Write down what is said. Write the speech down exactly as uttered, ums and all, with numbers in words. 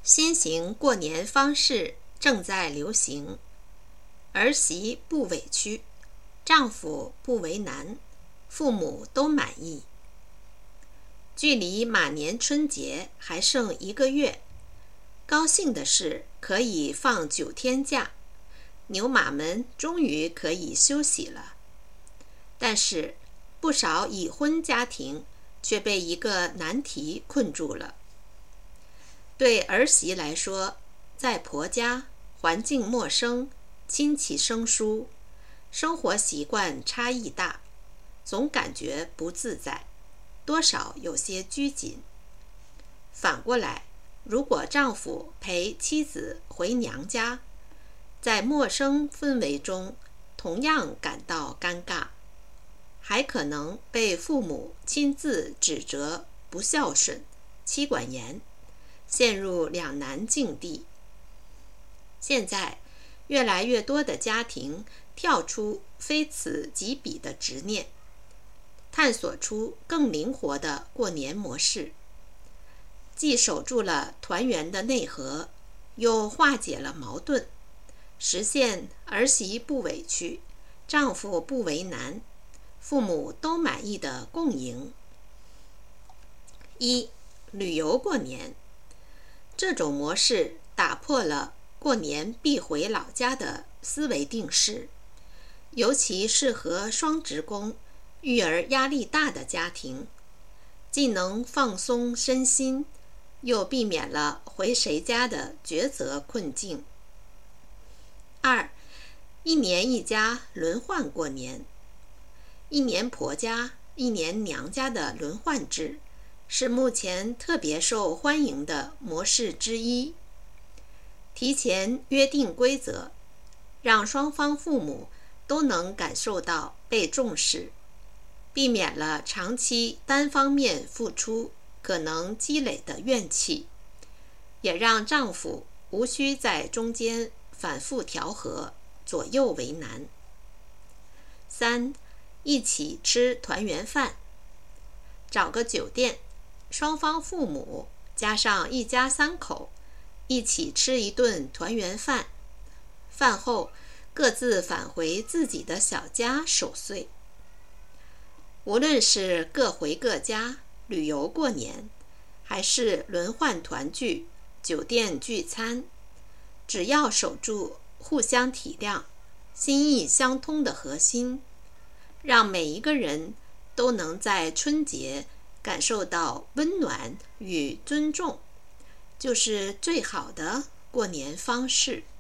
新型过年方式正在流行，儿媳不委屈，丈夫不为难，父母都满意。距离马年春节还剩一个月，高兴的是可以放九天假，牛马们终于可以休息了。但是不少已婚家庭却被一个难题困住了。对儿媳来说，在婆家环境陌生，亲戚生疏，生活习惯差异大，总感觉不自在，多少有些拘谨。反过来，如果丈夫陪妻子回娘家，在陌生氛围中同样感到尴尬，还可能被父母亲自指责不孝顺、妻管严，陷入两难境地。现在越来越多的家庭跳出非此即彼的执念，探索出更灵活的过年模式，既守住了团圆的内核，又化解了矛盾，实现儿媳不委屈，丈夫不为难，父母都满意的共赢。一、旅游过年。这种模式打破了过年必回老家的思维定式，尤其适合双职工、育儿压力大的家庭，既能放松身心，又避免了回谁家的抉择困境。二、一年一家轮换过年。一年婆家、一年娘家的轮换制是目前特别受欢迎的模式之一。提前约定规则，让双方父母都能感受到被重视，避免了长期单方面付出可能积累的怨气，也让丈夫无需在中间反复调和，左右为难。三、一起吃团圆饭。找个酒店，双方父母加上一家三口一起吃一顿团圆饭，饭后各自返回自己的小家守岁。无论是各回各家旅游过年，还是轮换团聚、酒店聚餐，只要守住互相体谅、心意相通的核心，让每一个人都能在春节感受到温暖与尊重，就是最好的过年方式。